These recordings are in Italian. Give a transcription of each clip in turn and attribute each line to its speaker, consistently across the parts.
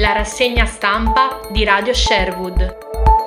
Speaker 1: La rassegna stampa di Radio Sherwood.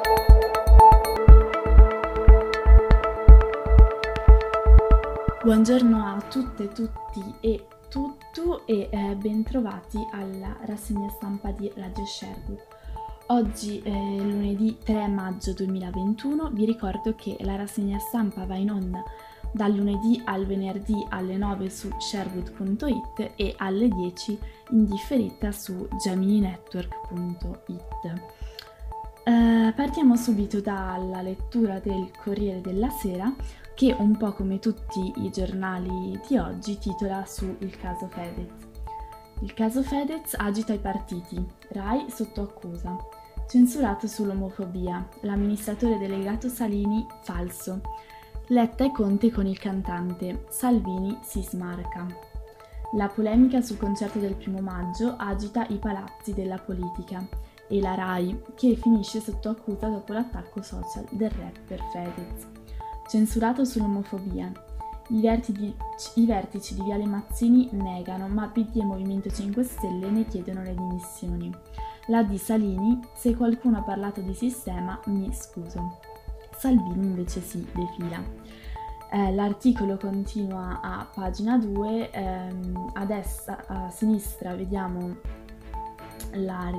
Speaker 2: Buongiorno a tutte, tutti e tutto e bentrovati alla rassegna stampa di Radio Sherwood. Oggi è lunedì 3 maggio 2021, vi ricordo che la rassegna stampa va in onda dal lunedì al venerdì alle 9 su sherwood.it e alle 10 in differita su gemininetwork.it. Partiamo subito dalla lettura del Corriere della Sera, che un po' come tutti i giornali di oggi titola su il caso Fedez. Il caso Fedez agita i partiti, Rai sotto accusa. Censurato sull'omofobia, l'amministratore delegato Salini falso. Letta e Conte con il cantante, Salvini si smarca. La polemica sul concerto del 1 maggio agita i palazzi della politica e la Rai, che finisce sotto accusa dopo l'attacco social del rapper Fedez. Censurato sull'omofobia. I vertici di Viale Mazzini negano, ma PD e Movimento 5 Stelle ne chiedono le dimissioni. La di Salini, se qualcuno ha parlato di sistema, mi scuso. Salvini invece si defila. L'articolo continua a pagina 2, a sinistra vediamo la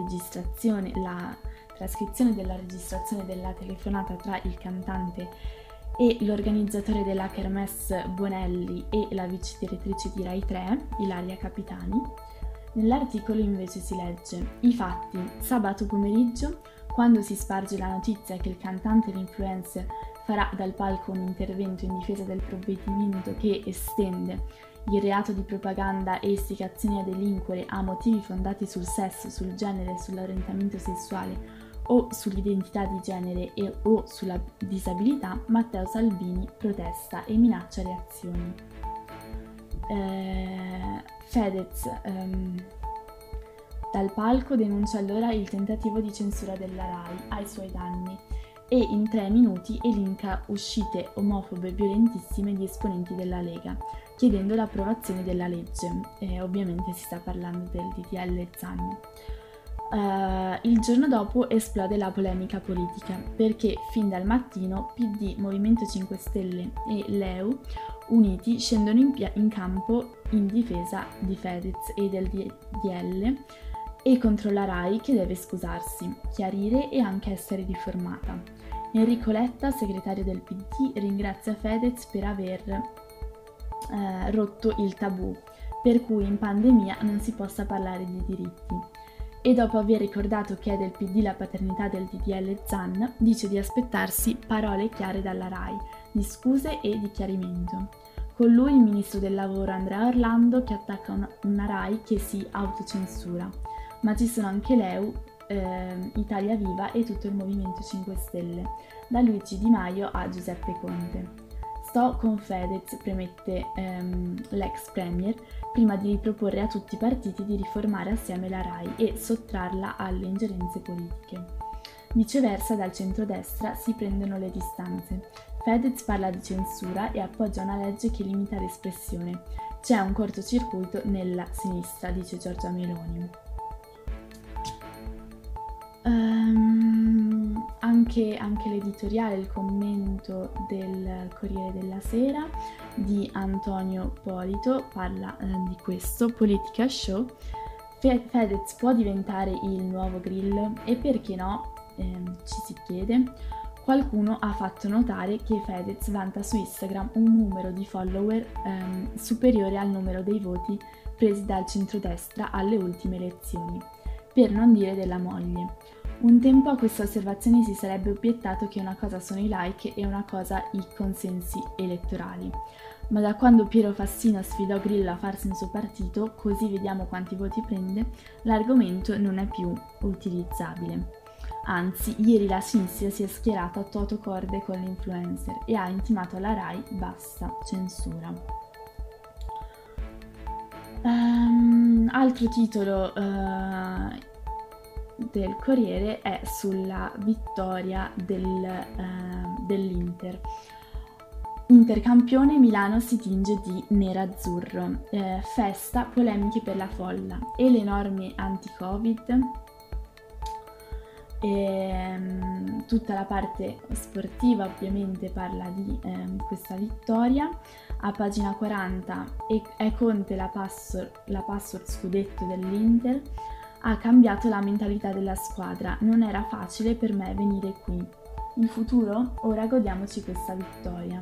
Speaker 2: trascrizione della registrazione della telefonata tra il cantante e l'organizzatore della Kermesse Bonelli e la vice direttrice di Rai 3, Ilaria Capitani. Nell'articolo invece si legge: i fatti, sabato pomeriggio, quando si sparge la notizia che il cantante e l'influencer farà dal palco un intervento in difesa del provvedimento che estende il reato di propaganda e istigazione a delinquere a motivi fondati sul sesso, sul genere, sull'orientamento sessuale o sull'identità di genere o sulla disabilità, Matteo Salvini protesta e minaccia reazioni. Fedez dal palco denuncia allora il tentativo di censura della Rai ai suoi danni e in 3 minuti elenca uscite omofobe violentissime di esponenti della Lega, chiedendo l'approvazione della legge. Ovviamente si sta parlando del DDL Zan. Il giorno dopo esplode la polemica politica, perché fin dal mattino PD, Movimento 5 Stelle e LeU uniti scendono in campo in difesa di Fedez e del DDL e contro la Rai, che deve scusarsi, chiarire e anche essere riformata. Enrico Letta, segretario del PD, ringrazia Fedez per aver rotto il tabù, per cui in pandemia non si possa parlare di diritti. E dopo aver ricordato che è del PD la paternità del DDL Zan, dice di aspettarsi parole chiare dalla Rai, di scuse e di chiarimento. Con lui il ministro del lavoro Andrea Orlando, che attacca una Rai che si autocensura, ma ci sono anche l'EU, Italia Viva e tutto il Movimento 5 Stelle, da Luigi Di Maio a Giuseppe Conte. Sto con Fedez, premette l'ex premier, prima di riproporre a tutti i partiti di riformare assieme la Rai e sottrarla alle ingerenze politiche. Viceversa, dal centrodestra si prendono le distanze. Fedez parla di censura e appoggia una legge che limita l'espressione. C'è un cortocircuito nella sinistra, dice Giorgia Meloni. Anche l'editoriale, il commento del Corriere della Sera di Antonio Polito parla di questo, Politica Show. Fedez può diventare il nuovo Grillo? E perché no? Ci si chiede. Qualcuno ha fatto notare che Fedez vanta su Instagram un numero di follower superiore al numero dei voti presi dal centrodestra alle ultime elezioni, per non dire della moglie. Un tempo a questa osservazione si sarebbe obiettato che una cosa sono i like e una cosa i consensi elettorali. Ma da quando Piero Fassino sfidò Grillo a farsi un suo partito, così vediamo quanti voti prende, l'argomento non è più utilizzabile. Anzi, ieri la sinistra si è schierata a toto corde con l'influencer e ha intimato alla Rai basta censura. Altro titolo del Corriere è sulla vittoria dell'Inter. Intercampione, Milano si tinge di nerazzurro, festa, polemiche per la folla e le norme anti-Covid. Tutta la parte sportiva ovviamente parla di questa vittoria. A pagina 40 è Conte la password scudetto dell'Inter. Ha cambiato la mentalità della squadra, non era facile per me venire qui. Il futuro? Ora godiamoci questa vittoria.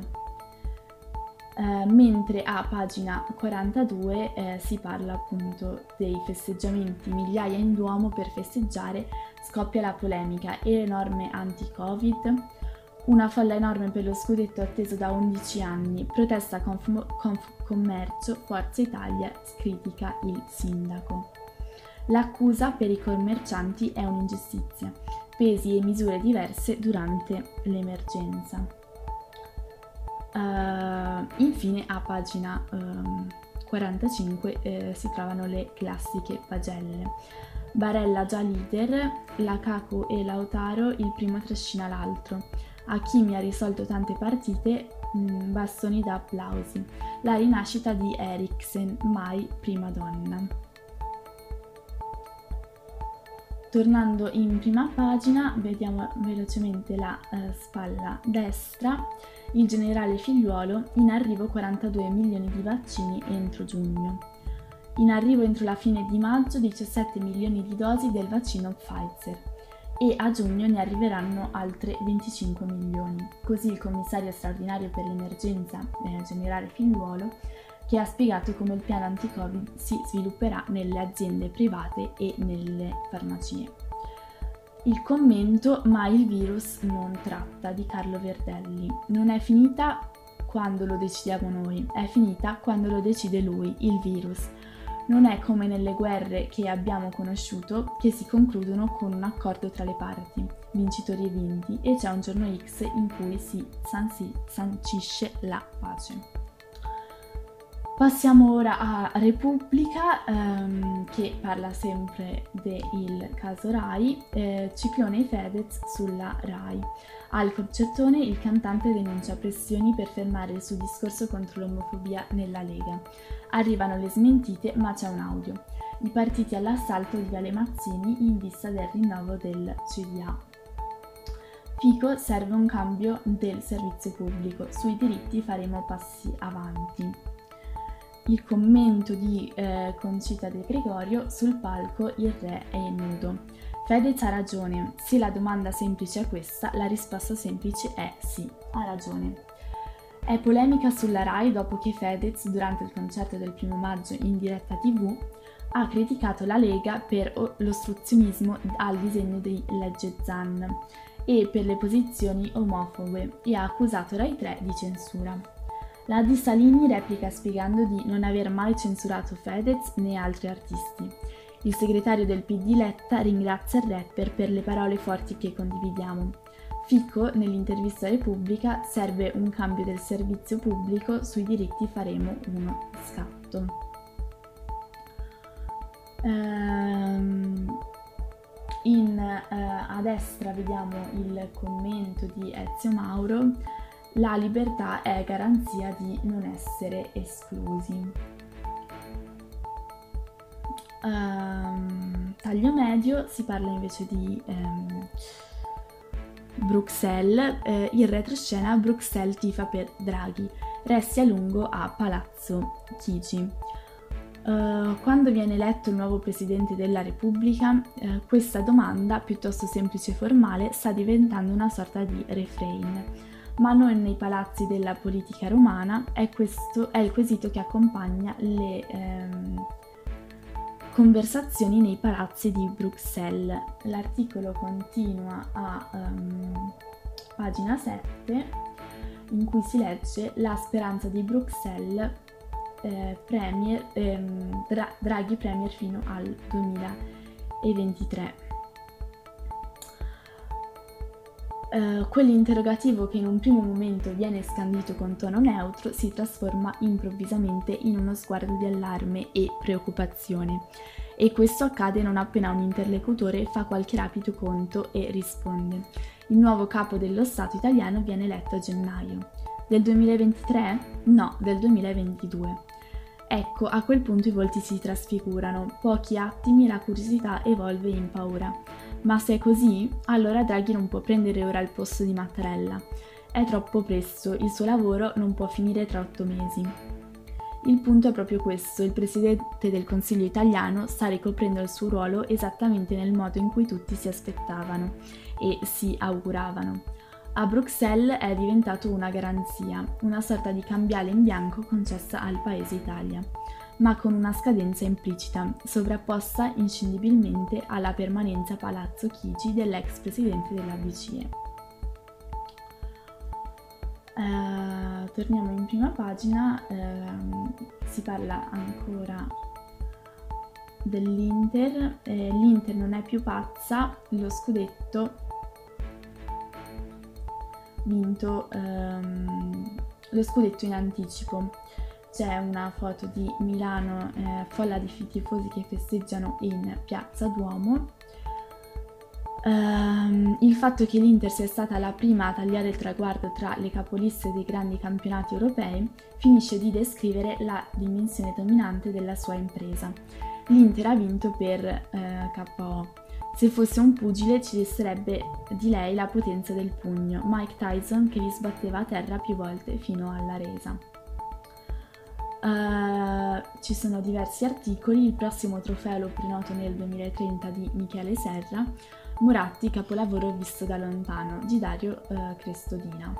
Speaker 2: Mentre a pagina 42 si parla appunto dei festeggiamenti, migliaia in Duomo per festeggiare, scoppia la polemica e le norme anti-Covid, una folla enorme per lo scudetto atteso da 11 anni, protesta Confcommercio, Forza Italia critica il sindaco. L'accusa per i commercianti è un'ingiustizia, pesi e misure diverse durante l'emergenza. Infine a pagina 45 si trovano le classiche pagelle. Barella già leader, Lukaku e Lautaro il primo trascina l'altro. Hakimi ha risolto tante partite, bastoni da applausi. La rinascita di Eriksen, mai prima donna. Tornando in prima pagina, vediamo velocemente la spalla destra. Il generale Figliuolo, in arrivo 42 milioni di vaccini entro giugno. In arrivo entro la fine di maggio 17 milioni di dosi del vaccino Pfizer e a giugno ne arriveranno altre 25 milioni. Così il commissario straordinario per l'emergenza, generale Figliuolo, che ha spiegato come il piano anti-Covid si svilupperà nelle aziende private e nelle farmacie. Il commento "Ma il virus non tratta" di Carlo Verdelli. Non è finita quando lo decidiamo noi, è finita quando lo decide lui, il virus. Non è come nelle guerre che abbiamo conosciuto, che si concludono con un accordo tra le parti, vincitori e vinti, e c'è un giorno X in cui si sancisce la pace. Passiamo ora a Repubblica, che parla sempre del caso Rai. Ciclone e Fedez sulla Rai. Al concertone il cantante denuncia pressioni per fermare il suo discorso contro l'omofobia nella Lega. Arrivano le smentite, ma c'è un audio. I partiti all'assalto di Viale Mazzini in vista del rinnovo del CDA. Fico, serve un cambio del servizio pubblico. Sui diritti faremo passi avanti. Il commento di Concita De Gregorio: sul palco il re è nudo. Fedez ha ragione, se la domanda semplice è questa, la risposta semplice è sì, ha ragione. È polemica sulla Rai dopo che Fedez, durante il concerto del 1 maggio in diretta TV, ha criticato la Lega per l'ostruzionismo al disegno di legge Zan e per le posizioni omofobe e ha accusato Rai 3 di censura. La Di Salini replica spiegando di non aver mai censurato Fedez né altri artisti. Il segretario del PD Letta ringrazia il rapper per le parole forti che condividiamo. Fico, nell'intervista a Repubblica, serve un cambio del servizio pubblico, sui diritti faremo uno scatto. A destra vediamo il commento di Ezio Mauro: la libertà è garanzia di non essere esclusi. Taglio medio si parla invece di Bruxelles, il retroscena Bruxelles tifa per Draghi, resti a lungo a Palazzo Chigi. Quando viene eletto il nuovo Presidente della Repubblica, questa domanda, piuttosto semplice e formale, sta diventando una sorta di refrain. Ma non nei palazzi della politica romana, è il quesito che accompagna le conversazioni nei palazzi di Bruxelles. L'articolo continua a pagina 7, in cui si legge: la speranza di Bruxelles, Draghi premier fino al 2023. Quell'interrogativo che in un primo momento viene scandito con tono neutro si trasforma improvvisamente in uno sguardo di allarme e preoccupazione, e questo accade non appena un interlocutore fa qualche rapido conto e risponde: il nuovo capo dello Stato italiano viene eletto a gennaio. Del 2023? No, del 2022. Ecco, a quel punto i volti si trasfigurano, pochi attimi e la curiosità evolve in paura. Ma se è così, allora Draghi non può prendere ora il posto di Mattarella. È troppo presto, il suo lavoro non può finire tra 8 mesi. Il punto è proprio questo: il Presidente del Consiglio italiano sta ricoprendo il suo ruolo esattamente nel modo in cui tutti si aspettavano e si auguravano. A Bruxelles è diventato una garanzia, una sorta di cambiale in bianco concessa al Paese Italia, ma con una scadenza implicita, sovrapposta inscindibilmente alla permanenza a Palazzo Chigi dell'ex Presidente della BCE. Torniamo in prima pagina, si parla ancora dell'Inter. L'Inter non è più pazza, lo scudetto vinto, lo scudetto in anticipo. C'è una foto di Milano, folla di tifosi che festeggiano in Piazza Duomo. Il fatto che l'Inter sia stata la prima a tagliare il traguardo tra le capoliste dei grandi campionati europei finisce di descrivere la dimensione dominante della sua impresa. L'Inter ha vinto per KO. Se fosse un pugile ci resterebbe di lei la potenza del pugno, Mike Tyson che li sbatteva a terra più volte fino alla resa. Ci sono diversi articoli. Il prossimo trofeo lo prenoto nel 2030 di Michele Serra. Moratti, capolavoro visto da lontano, di Dario Crestodina.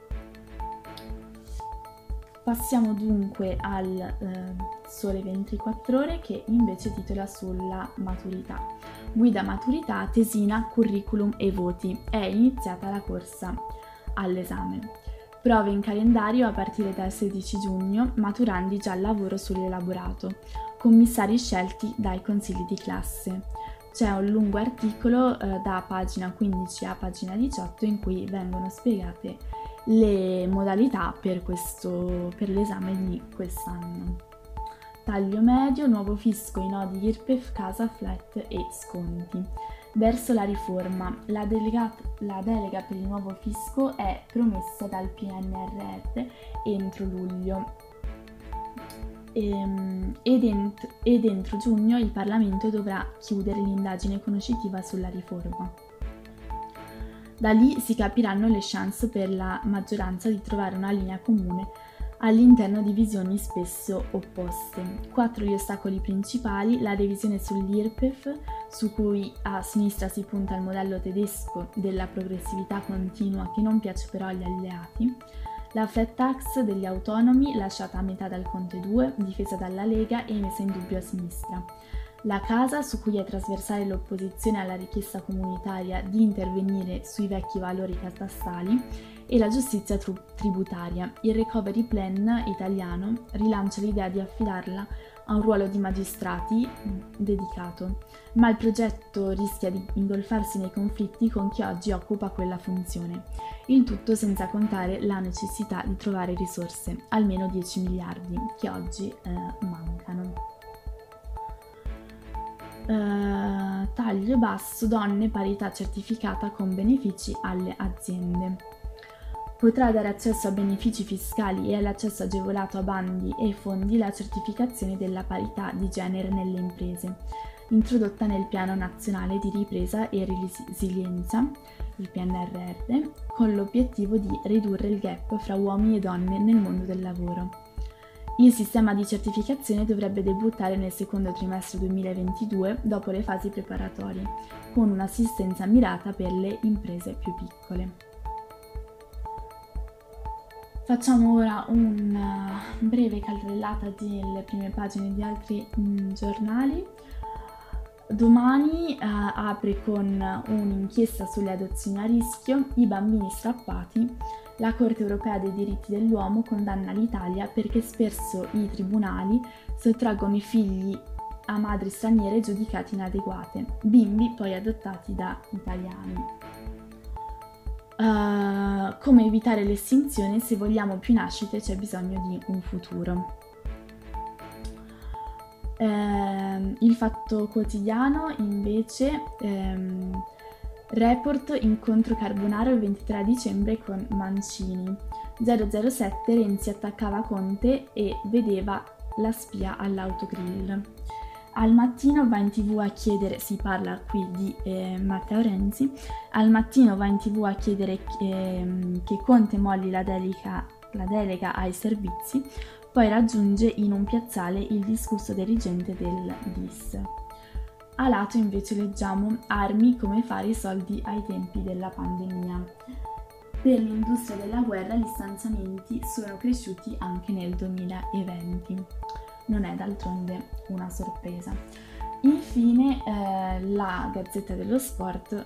Speaker 2: Passiamo dunque al Sole 24 Ore, che invece titola sulla maturità. Guida maturità, tesina, curriculum e voti. È iniziata la corsa all'esame. Prove in calendario a partire dal 16 giugno, maturandi già al lavoro sull'elaborato. Commissari scelti dai consigli di classe. C'è un lungo articolo da pagina 15 a pagina 18 in cui vengono spiegate le modalità per l'esame di quest'anno. Taglio medio, nuovo fisco, i nodi IRPEF, casa, flat e sconti. Verso la riforma, la delega per il nuovo fisco è promessa dal PNRR entro luglio. Ed entro giugno il Parlamento dovrà chiudere l'indagine conoscitiva sulla riforma. Da lì si capiranno le chance per la maggioranza di trovare una linea comune all'interno di visioni spesso opposte. 4 gli ostacoli principali: la revisione sull'IRPEF, su cui a sinistra si punta al modello tedesco della progressività continua che non piace però agli alleati, la flat tax degli autonomi lasciata a metà dal Conte 2, difesa dalla Lega e messa in dubbio a sinistra, la casa su cui è trasversale l'opposizione alla richiesta comunitaria di intervenire sui vecchi valori catastali, e la giustizia tributaria. Il recovery plan italiano rilancia l'idea di affidarla a un ruolo di magistrati dedicato, ma il progetto rischia di ingolfarsi nei conflitti con chi oggi occupa quella funzione. Il tutto senza contare la necessità di trovare risorse, almeno 10 miliardi, che oggi mancano. Taglio basso, donne, parità certificata con benefici alle aziende. Potrà dare accesso a benefici fiscali e all'accesso agevolato a bandi e fondi la certificazione della parità di genere nelle imprese, introdotta nel Piano Nazionale di Ripresa e Resilienza, il PNRR, con l'obiettivo di ridurre il gap fra uomini e donne nel mondo del lavoro. Il sistema di certificazione dovrebbe debuttare nel secondo trimestre 2022 dopo le fasi preparatorie, con un'assistenza mirata per le imprese più piccole. Facciamo ora una breve carrellata delle prime pagine di altri giornali. Domani apre con un'inchiesta sulle adozioni a rischio, i bambini strappati. La Corte europea dei diritti dell'uomo condanna l'Italia perché spesso i tribunali sottraggono i figli a madri straniere giudicate inadeguate, bimbi poi adottati da italiani. Come evitare l'estinzione? Se vogliamo più nascite c'è bisogno di un futuro. Il Fatto Quotidiano invece, report incontro Carbonaro il 23 dicembre con Mancini. 007 Renzi attaccava Conte e vedeva la spia all'autogrill. Al mattino va in TV a chiedere, si parla qui di Matteo Renzi, al mattino va in TV a chiedere che Conte molli la delega ai servizi, poi raggiunge in un piazzale il discusso dirigente del DIS. A lato invece leggiamo armi come fare i soldi ai tempi della pandemia. Per l'industria della guerra gli stanziamenti sono cresciuti anche nel 2020. Non è d'altronde una sorpresa. Infine la Gazzetta dello Sport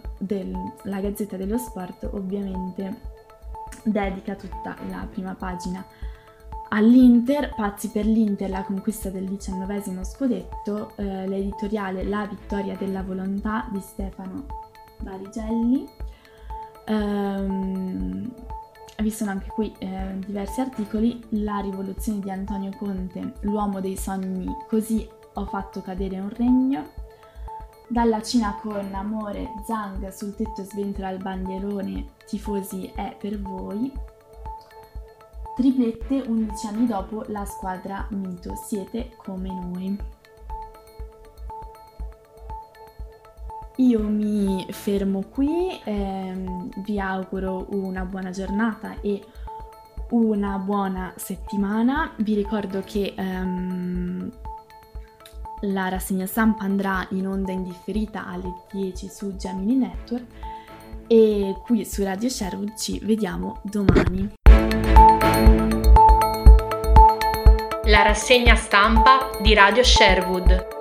Speaker 2: ovviamente dedica tutta la prima pagina all'Inter, pazzi per l'Inter, la conquista del 19° scudetto, l'editoriale La vittoria della volontà di Stefano Barigelli. Vi sono anche qui diversi articoli, la rivoluzione di Antonio Conte, l'uomo dei sogni, così ho fatto cadere un regno, dalla Cina con amore, Zhang sul tetto sventola il bandierone, tifosi è per voi, triplette 11 anni dopo la squadra mito, siete come noi. Io mi fermo qui, vi auguro una buona giornata e una buona settimana. Vi ricordo che la rassegna stampa andrà in onda indifferita alle 10 su Gemini Network e qui su Radio Sherwood ci vediamo domani.
Speaker 1: La rassegna stampa di Radio Sherwood.